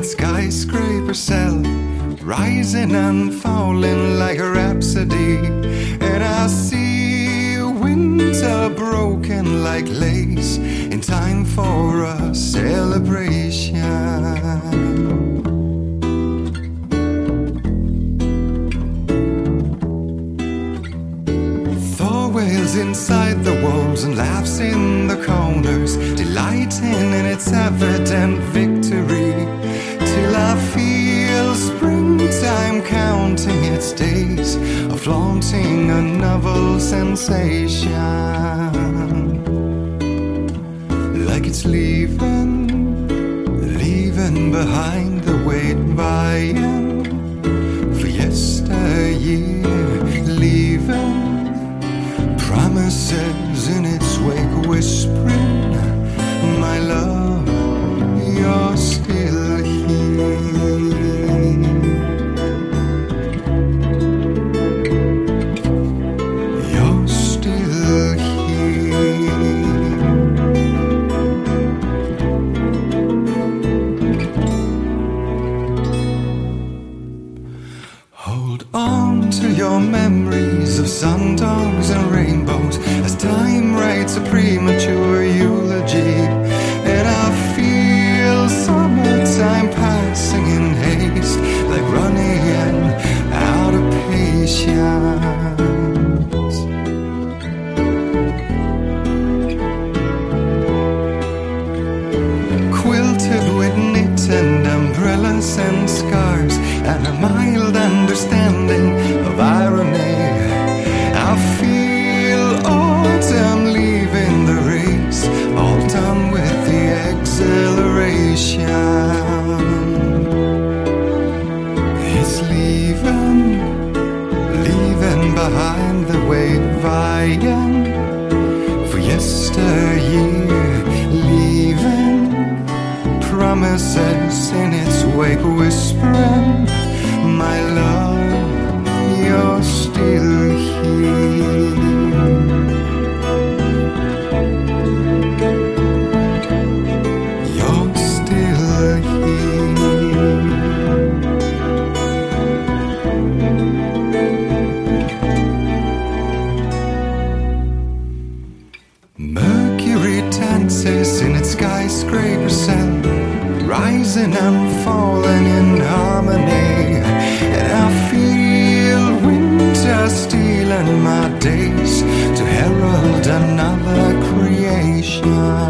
its skyscraper cell, rising and falling like a rhapsody. And I see winter broken like lace in time for a celebration. Wails inside the walls and laughs in the corners, delighting in its evident victory, till I feel springtime counting its days, of flaunting a novel sensation. Like it's leaving behind the weight vying for yesteryear, leaving promises in its wake, whispering, my love, you're still here. You're still here. Hold on to your memories of sundogs and rainbows as time writes a premature eulogy. And I feel summertime passing in haste, like running out of patience. Quilted with knit and umbrellas and scarves, and a mild understanding of irony, I feel autumn leaving the race, all done with the exhilaration. It's leaving behind the wave vying for yesteryear, leaving promises in its wake, whispering, my love, you're still here. You're still here. Mercury dances in its skyscraper cell, rising and falling in harmony. And I feel winter stealing my days to herald another creation.